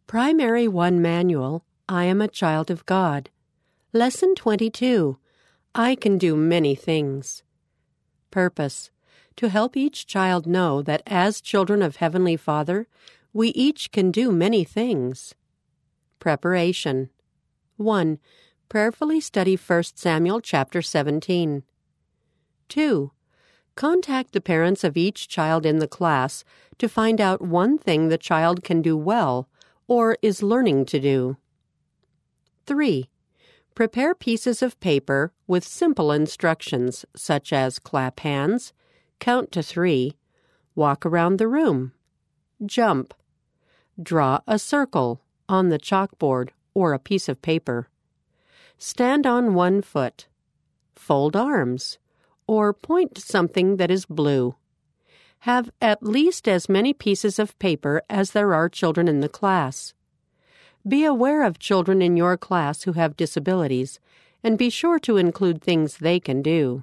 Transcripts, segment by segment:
Primary 1 Manual, I Am a Child of God. Lesson 22, I Can Do Many Things. Purpose, to help each child know that as children of Heavenly Father, we each can do many things. Preparation. 1. Prayerfully study 1 Samuel chapter 17. 2. Contact the parents of each child in the class to find out one thing the child can do well or is learning to do. 3. Prepare pieces of paper with simple instructions such as clap hands, count to 3, walk around the room, jump, draw a circle on the chalkboard or a piece of paper, stand on one foot, fold arms, or point to something that is blue. Have at least as many pieces of paper as there are children in the class. Be aware of children in your class who have disabilities, and be sure to include things they can do.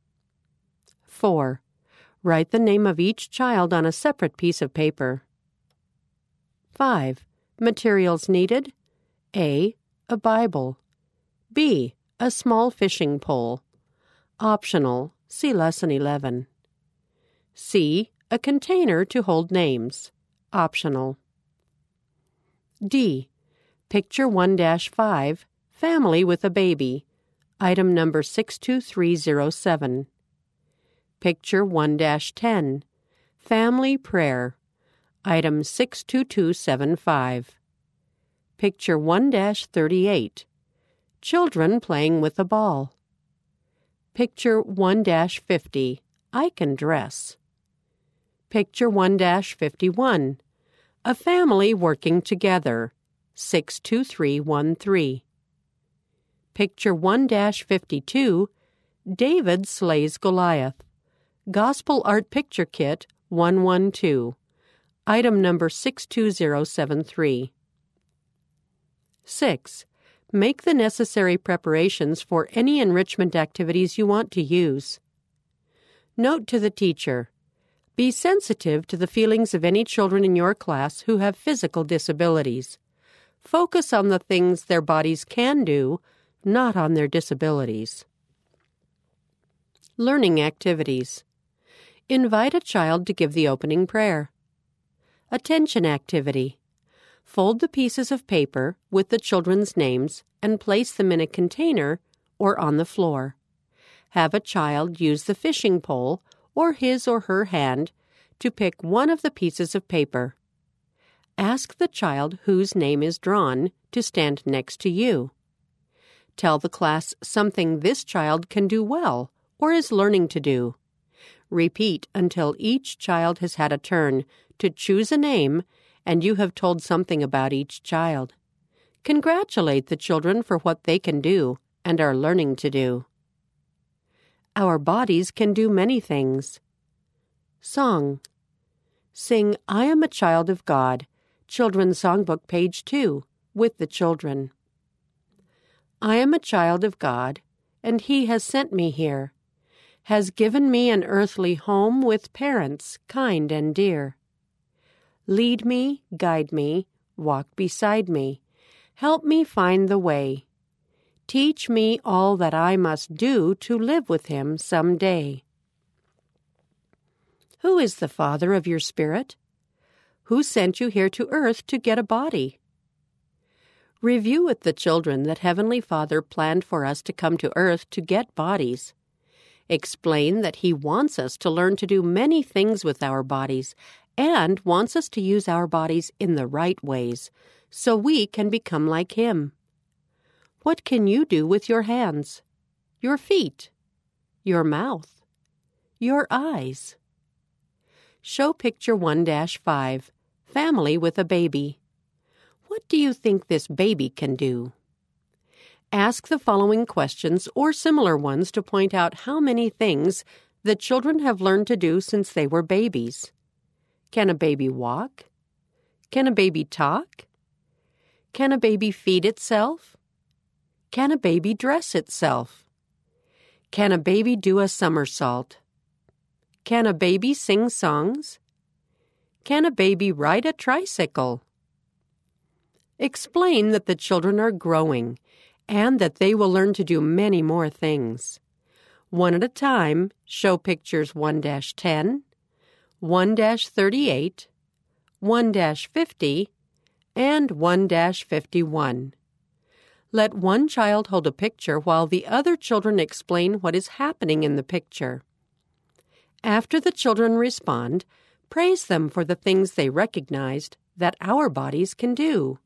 4. Write the name of each child on a separate piece of paper. 5. Materials needed: A. A Bible. B. A small fishing pole. Optional, see Lesson 11. C. A container to hold names. Optional. D. Picture 1-5, Family with a Baby. Item number 62307. Picture 1-10, Family Prayer. Item 62275. Picture 1-38, Children playing with a ball. Picture 1-50, I Can Dress. Picture 1-51, A Family Working Together, 62313. Picture 1-52, David Slays Goliath. Gospel Art Picture Kit 112. Item number 62073. 6. Make the necessary preparations for any enrichment activities you want to use. Note to the teacher: be sensitive to the feelings of any children in your class who have physical disabilities. Focus on the things their bodies can do, not on their disabilities. Learning activities. Invite a child to give the opening prayer. Attention activity. Fold the pieces of paper with the children's names and place them in a container or on the floor. Have a child use the fishing pole or his or her hand to pick one of the pieces of paper. Ask the child whose name is drawn to stand next to you. Tell the class something this child can do well or is learning to do. Repeat until each child has had a turn to choose a name and you have told something about each child. Congratulate the children for what they can do and are learning to do. Our bodies can do many things. Song. Sing I Am a Child of God, Children's Songbook, page 2, with the children. I am a child of God, and He has sent me here, has given me an earthly home with parents kind and dear. Lead me, guide me, walk beside me, help me find the way. Teach me all that I must do to live with Him some day. Who is the Father of your spirit? Who sent you here to earth to get a body? Review with the children that Heavenly Father planned for us to come to earth to get bodies. Explain that He wants us to learn to do many things with our bodies and wants us to use our bodies in the right ways so we can become like Him. What can you do with your hands, your feet, your mouth, your eyes? Show picture 1-5, Family with a Baby. What do you think this baby can do? Ask the following questions or similar ones to point out how many things the children have learned to do since they were babies. Can a baby walk? Can a baby talk? Can a baby feed itself? Can a baby dress itself? Can a baby do a somersault? Can a baby sing songs? Can a baby ride a tricycle? Explain that the children are growing and that they will learn to do many more things. One at a time, show pictures 1-10, 1-38, 1-50, and 1-51. Let one child hold a picture while the other children explain what is happening in the picture. After the children respond, praise them for the things they recognized that our bodies can do.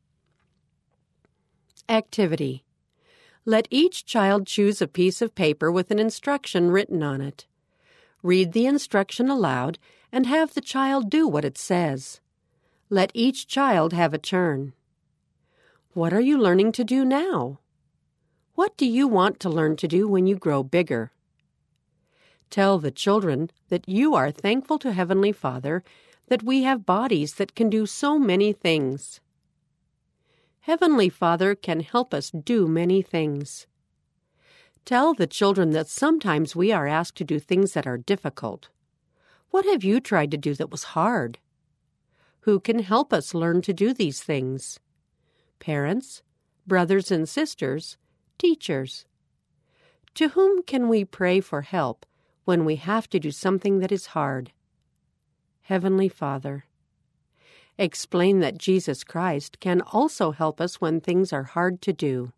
Activity. Let each child choose a piece of paper with an instruction written on it. Read the instruction aloud and have the child do what it says. Let each child have a turn. What are you learning to do now? What do you want to learn to do when you grow bigger? Tell the children that you are thankful to Heavenly Father that we have bodies that can do so many things. Heavenly Father can help us do many things. Tell the children that sometimes we are asked to do things that are difficult. What have you tried to do that was hard? Who can help us learn to do these things? Parents, brothers and sisters, teachers. To whom can we pray for help when we have to do something that is hard? Heavenly Father. Explain that Jesus Christ can also help us when things are hard to do.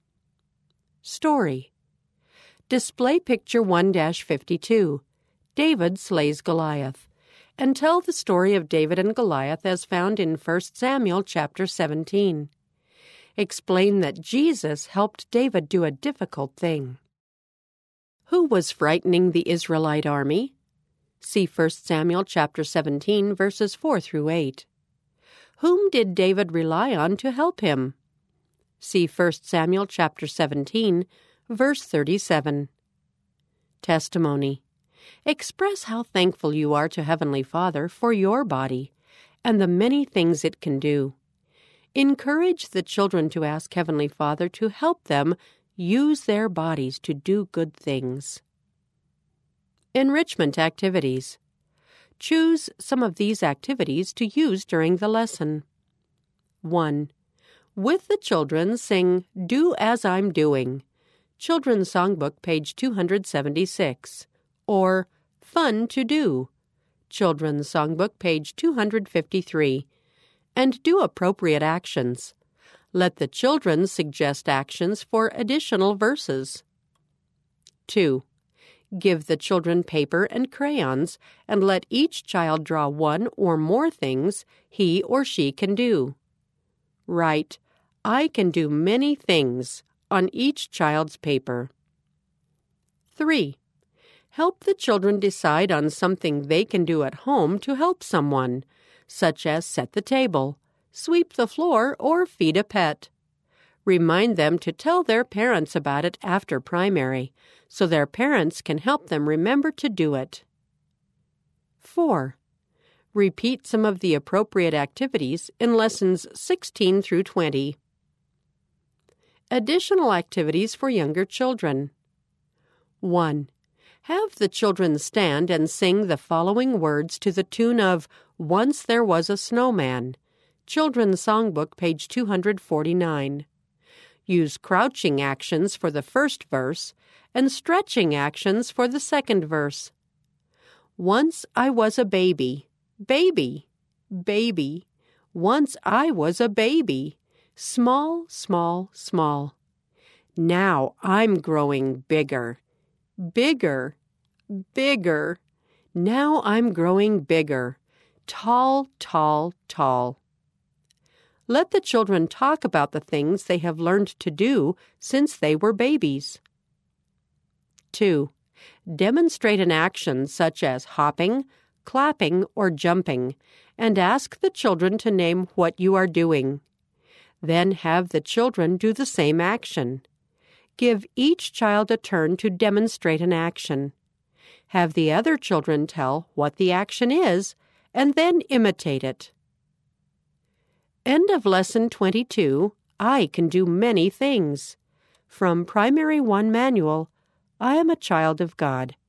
Story. Display picture 1-52, David slays Goliath, and tell the story of David and Goliath as found in 1 Samuel chapter 17. Explain that Jesus helped David do a difficult thing. Who was frightening the Israelite army? See 1 Samuel chapter 17, verses 4-8. Whom did David rely on to help him? See 1 Samuel chapter 17, verse 37. Testimony. Express how thankful you are to Heavenly Father for your body and the many things it can do. Encourage the children to ask Heavenly Father to help them use their bodies to do good things. Enrichment activities. Choose some of these activities to use during the lesson. 1. With the children, sing Do As I'm Doing, Children's Songbook, page 276, or Fun to Do, Children's Songbook, page 253, and do appropriate actions. Let the children suggest actions for additional verses. 2. Give the children paper and crayons and let each child draw one or more things he or she can do. Write, I can do many things on each child's paper. 3. Help the children decide on something they can do at home to help someone, such as set the table, sweep the floor, or feed a pet. Remind them to tell their parents about it after primary, so their parents can help them remember to do it. 4. Repeat some of the appropriate activities in lessons 16-20. Additional activities for younger children. 1. Have the children stand and sing the following words to the tune of Once There Was a Snowman, Children's Songbook, page 249. Use crouching actions for the first verse and stretching actions for the second verse. Once I was a baby, baby, baby. Once I was a baby, small, small, small. Now I'm growing bigger, bigger, bigger. Now I'm growing bigger, tall, tall, tall. Let the children talk about the things they have learned to do since they were babies. 2. Demonstrate an action such as hopping, clapping, or jumping, and ask the children to name what you are doing. Then have the children do the same action. Give each child a turn to demonstrate an action. Have the other children tell what the action is, and then imitate it. End of Lesson 22, I Can Do Many Things. From Primary 1 Manual, I Am a Child of God.